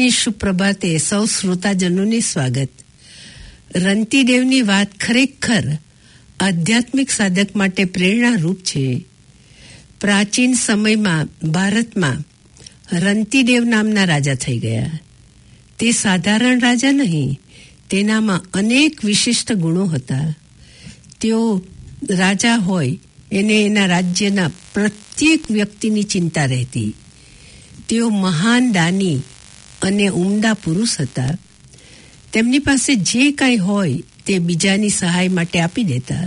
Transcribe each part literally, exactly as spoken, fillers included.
આજની સુપ્રભાતે સૌ શ્રોતાજનોને સ્વાગત. રંતીદેવની વાત ખરેખર આધ્યાત્મિક સાધક માટે પ્રેરણારૂપ છે. પ્રાચીન સમયમાં ભારતમાં રંતીદેવ નામના રાજા થઈ ગયા. તે સાધારણ રાજા નહીં, તેનામાં અનેક વિશિષ્ટ ગુણો હતા. તેઓ રાજા હોય એને એના રાજ્યના પ્રત્યેક વ્યક્તિની ચિંતા રહેતી. તેઓ મહાન દાની અને ઉમદા પુરુષ હતા. તેમની પાસે જે કંઈ હોય તે બીજાની સહાય માટે આપી દેતા.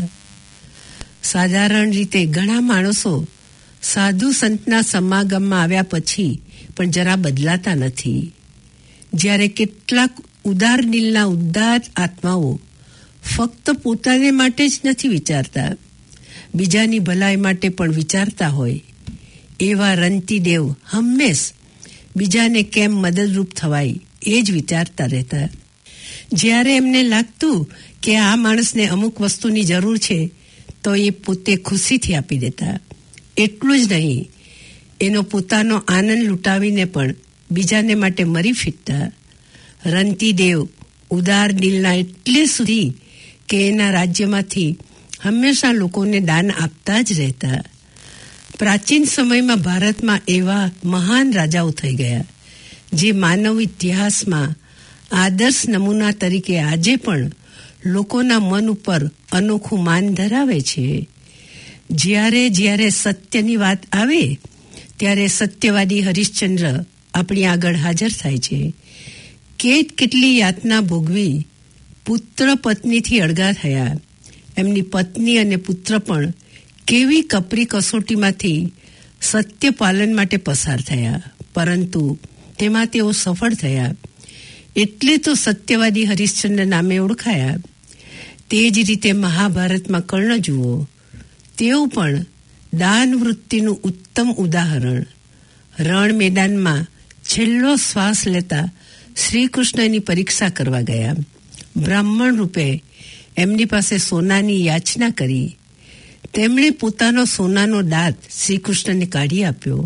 સાધારણ રીતે ઘણા માણસો સાધુ સંતના સમાગમમાં આવ્યા પછી પણ જરા બદલાતા નથી. જ્યારે કેટલાક ઉદાર દિલના ઉદાર આત્માઓ ફક્ત પોતાને માટે જ નથી વિચારતા, બીજાની ભલાઈ માટે પણ વિચારતા હોય, એવા રંતીદેવ હંમેશ બીજાને કેમ મદદરૂપ થવાય એ જ વિચારતા રહેતા. જ્યારે એમને લાગતું કે આ માણસને અમુક વસ્તુની જરૂર છે તો એ પોતે ખુશીથી આપી દેતા. એટલું જ નહીં, એનો પોતાનો આનંદ લૂંટાવીને પણ બીજાને માટે મરી ફીટતા. રંતીદેવ ઉદાર દિલના એટલે સુધી કે એના રાજ્યમાંથી હંમેશા લોકોને દાન આપતા જ રહેતા. પ્રાચીન સમયમાં ભારતમાં એવા મહાન રાજાઓ થઈ ગયા જે માનવ ઇતિહાસમાં આદર્શ નમૂના તરીકે આજે પણ લોકોના મન ઉપર અનોખું માન ધરાવે છે. જ્યારે જ્યારે સત્યની વાત આવે ત્યારે સત્યવાદી હરિશ્ચંદ્ર આપણી આગળ હાજર થાય છે. કેટ કેટલી યાતના ભોગવી પુત્ર પત્નીથી અળગા થયા. એમની પત્ની અને પુત્ર પણ કેવી કપરી કસોટીમાંથી સત્ય પાલન માટે પસાર થયા, પરંતુ તેમાં તેઓ સફળ થયા. એટલે તો સત્યવાદી હરિશ્ચંદ્ર નામે ઓળખાયા. તે જ રીતે મહાભારતમાં કર્ણ જુઓ, તેઓ પણ દાન વૃત્તિનું ઉત્તમ ઉદાહરણ. રણ મેદાનમાં છેલ્લો શ્વાસ લેતા શ્રી કૃષ્ણની પરીક્ષા કરવા ગયા. બ્રાહ્મણ રૂપે એમની પાસે સોનાની યાચના કરી. તેમણે પોતાનો સોનાનો દાંત શ્રી કૃષ્ણને કાઢી આપ્યો.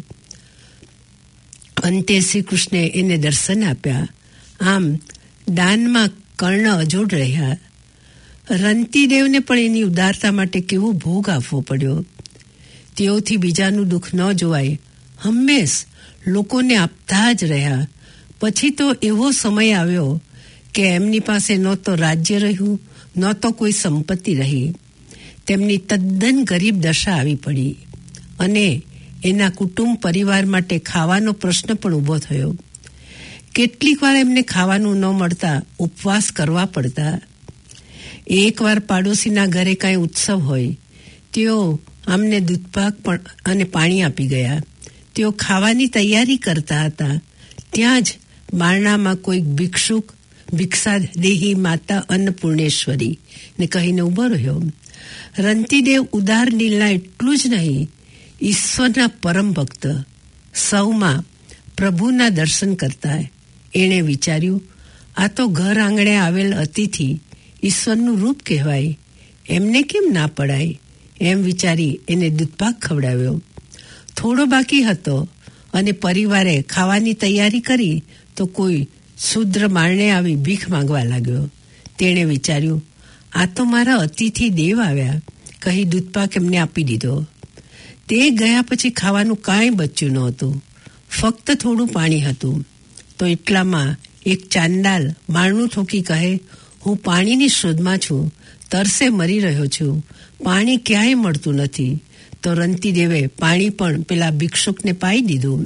અંતે શ્રી કૃષ્ણે એને દર્શન આપ્યા. આમ દાનમાં કર્ણ અજોડ રહ્યા. રંતીદેવને પણ એની ઉદારતા માટે કેવો ભોગ આપવો પડ્યો. તેઓથી બીજાનું દુઃખ ન જોવાય, હંમેશ લોકોને આપતા જ રહ્યા. પછી તો એવો સમય આવ્યો કે એમની પાસે ન તો રાજ્ય રહ્યું, ન તો કોઈ સંપત્તિ રહી. તેમની તદ્દન ગરીબ દશા આવી પડી અને એના કુટુંબ પરિવાર માટે ખાવાનો પ્રશ્ન પણ ઊભો થયો. કેટલીક વાર એમને ખાવાનું ન મળતા ઉપવાસ કરવા પડતા. એકવાર પાડોશીના ઘરે કાંઈ ઉત્સવ હોય, તેઓ અમને દૂધપાક પણ અને પાણી આપી ગયા. તેઓ ખાવાની તૈયારી કરતા હતા. ત્યાં જ બારણામાં કોઈક ભિક્ષુક ભિક્ષા દેહી માતા અન્નપૂર્ણેશ્વરી ને કહીને ઉભો રહ્યો. રંતીદેવ ઉદાર દિલના એટલું જ નહીં, ઈશ્વરના પરમ ભક્ત, સૌમાં પ્રભુના દર્શન કરતા. એણે વિચાર્યું, આ તો ઘર આંગણે આવેલ અતિથિ ઈશ્વરનું રૂપ કહેવાય, એમને કેમ ના પડાય. એમ વિચારી એને દૂધપાક ખવડાવ્યો. થોડો બાકી હતો અને પરિવારે ખાવાની તૈયારી કરી તો કોઈ શુદ્ર મારણે આવી ભીખ માંગવા લાગ્યો. તેણે વિચાર્યું, આ તો મારા અતિથિ દેવ આવ્યા, કહી દૂધપાક એમને આપી દીધો. તે ગયા પછી ખાવાનું કાંઈ બચ્યું નહોતું, ફક્ત થોડું પાણી હતું. તો એટલામાં એક ચાંડાલ મારણું ઠોકી કહે, હું પાણીની શોધમાં છું, તરસે મરી રહ્યો છું, પાણી ક્યાંય મળતું નથી. તો રંતીદેવે પાણી પણ પેલા ભિક્ષુકને પાઈ દીધું.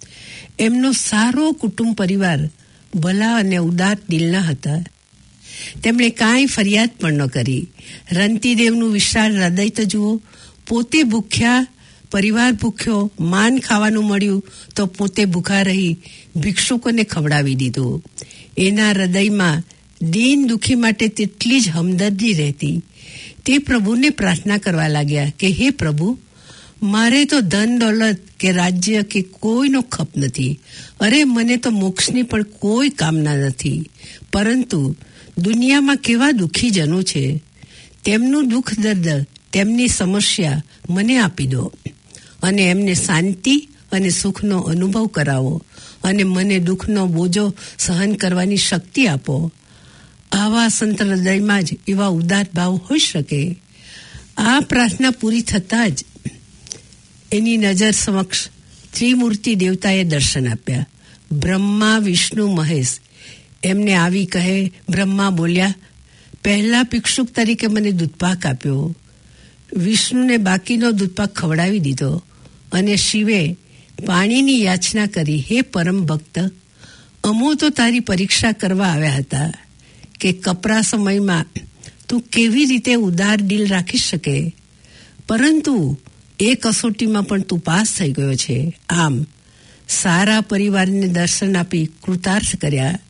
એમનો સારો કુટુંબ પરિવાર ભલા અને ઉદાર દિલના હતા. તેમણે કાંઈ ફરિયાદ પણ ન કરી. રંતીદેવનું વિશાળ હૃદય તો જુઓ. પોતે ભૂખ્યા, પરિવાર ભૂખ્યો, માન ખાવાનું મળ્યું તો પોતે ભૂખા રહી ભિક્ષુકોને ખવડાવી દીધું. એના હૃદયમાં દીન દુઃખી માટે તેટલી જ હમદર્દી રહેતી. તે પ્રભુને પ્રાર્થના કરવા લાગ્યા કે હે પ્રભુ, મારે તો ધન દોલત કે રાજ્ય કે કોઈનો ખપ નથી. અરે મને તો મોક્ષની પણ કોઈ કામના નથી. પરંતુ દુનિયામાં કેવા દુઃખી જનો છે, તેમનું દુઃખ દર્દ, તેમની સમસ્યા મને આપી દો અને એમને શાંતિ અને સુખનો અનુભવ કરાવો. અને મને દુઃખનો બોજો સહન કરવાની શક્તિ આપો. આવા સંત હૃદયમાં જ એવા ઉદાર ભાવ હોઈ શકે. આ પ્રાર્થના પૂરી થતાં જ એની નજર સમક્ષ ત્રિમૂર્તિ દેવતાએ દર્શન આપ્યા. બ્રહ્મા, વિષ્ણુ, મહેશ. એમને આવી કહે બ્રહ્મા બોલ્યા, પહેલા ભિક્ષુક તરીકે મને દૂધપાક આપ્યો. વિષ્ણુને બાકીનો દૂધપાક ખવડાવી દીધો અને શિવે પાણીની યાચના કરી, હે પરમ ભક્ત, અમો તો તારી પરીક્ષા કરવા આવ્યા હતા કે કપરા સમયમાં તું કેવી રીતે ઉદાર દિલ રાખી શકે, પરંતુ એ કસોટીમાં પણ તું પાસ થઈ ગયો છે. આમ સારા પરિવારને દર્શન આપી કૃતાર્થ કર્યા.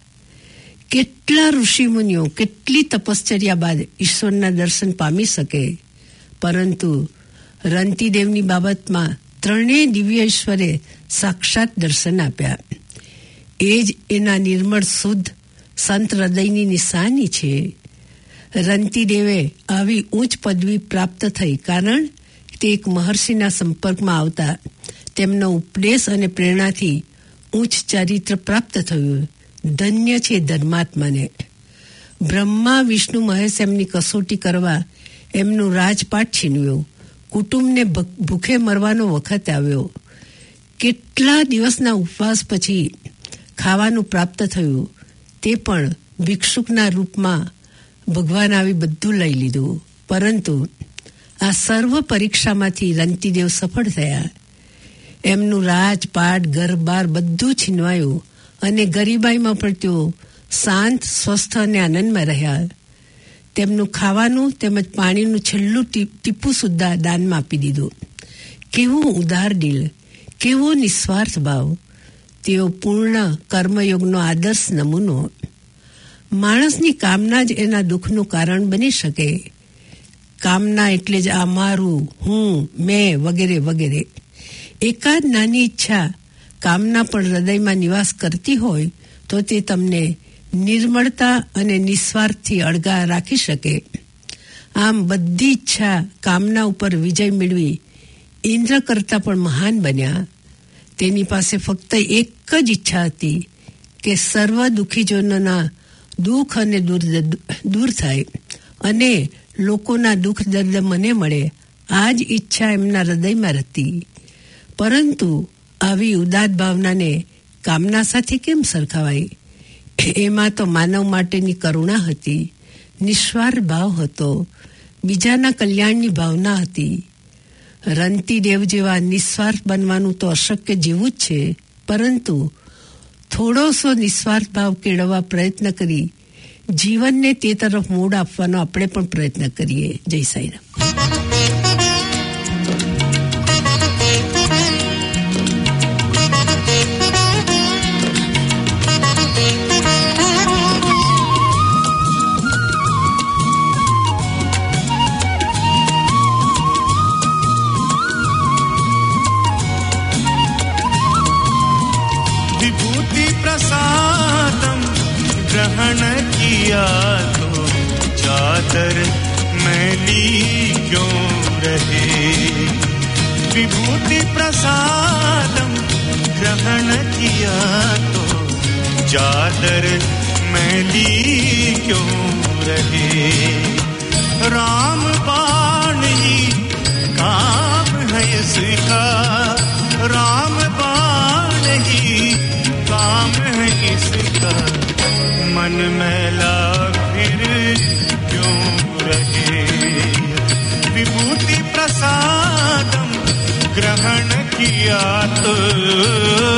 કેટલા ઋષિમુનિઓ કેટલી તપશ્ચર્યા બાદ ઈશ્વરના દર્શન પામી શકે, પરંતુ રંતીદેવની બાબતમાં ત્રણેય દિવ્ય ઈશ્વરે સાક્ષાત દર્શન આપ્યા. એ જ એના નિર્મળ શુદ્ધ સંત હૃદયની નિશાની છે. રંતીદેવે આવી ઉચ્ચ પદવી પ્રાપ્ત થઈ કારણ તે એક મહર્ષિના સંપર્કમાં આવતા તેમનો ઉપદેશ અને પ્રેરણાથી ઉચ્ચ ચરિત્ર પ્રાપ્ત થયું. ધન્ય છે ધર્માત્માને. બ્રહ્મા, વિષ્ણુ, મહેશ એમની કસોટી કરવા એમનું રાજપાટ છીનવ્યું. કુટુંબને ભૂખે મરવાનો વખત આવ્યો. કેટલા દિવસના ઉપવાસ પછી ખાવાનું પ્રાપ્ત થયું, તે પણ ભિક્ષુકના રૂપમાં ભગવાન આવી બધું લઈ લીધું. પરંતુ આ સર્વ પરીક્ષામાંથી રંતીદેવ સફળ થયા. એમનું રાજપાટ, ઘરબાર બધું છીનવાયું અને ગરીબાઈમાં પણ તેઓ શાંત, સ્વસ્થ અને આનંદમાં રહ્યા. તેમનું ખાવાનું તેમજ પાણીનું છેલ્લું ટીપું સુદ્ધા દાનમાં આપી દીધું. કેવું ઉદાર દિલ, કેવો નિસ્વાર્થ ભાવ. તેઓ પૂર્ણ કર્મયોગનો આદર્શ નમૂનો. માણસની કામના જ એના દુઃખનું કારણ બની શકે. કામના એટલે જ આ મારું, હું, મેં વગેરે વગેરે. એકાદ નાની ઈચ્છા કામના પણ હૃદયમાં નિવાસ કરતી હોય તો તે તમને નિર્મળતા અને નિસ્વાર્થથી અળગા રાખી શકે. આમ બધી ઈચ્છા કામના ઉપર વિજય મેળવી ઇન્દ્ર કરતાં પણ મહાન બન્યા. તેની પાસે ફક્ત એક જ ઈચ્છા હતી કે સર્વ દુઃખીજનોના દુઃખ અને દૂર થાય અને લોકોના દુઃખ દર્દ મને મળે. આ જ ઈચ્છા એમના હૃદયમાં હતી. પરંતુ આવી ઉદાત ભાવનાને કામના સાથે કેમ સરખાવાય? એમાં તો માનવ માટેની કરુણા હતી, નિસ્વાર્થ ભાવ હતો, બીજાના કલ્યાણની ભાવના હતી. રંતીદેવ જેવા નિસ્વાર્થ બનવાનું તો અશક્ય જેવું જ છે, પરંતુ થોડો સો નિસ્વાર્થ ભાવ કેળવવા પ્રયત્ન કરી જીવનને તે તરફ મોડ આપવાનો આપણે પણ પ્રયત્ન કરીએ. જય સાંઈરામ. प्रसादम ग्रहण किया तो चादर मैली क्यों रहे. विभूति प्रसादम ग्रहण किया तो चादर मैली क्यों रहे. राम बाण ही काम है इसका, राम बाण ही काम है इसका. मन मैला फिर क्यों रहे. विभूति प्रसादम ग्रहण किया तो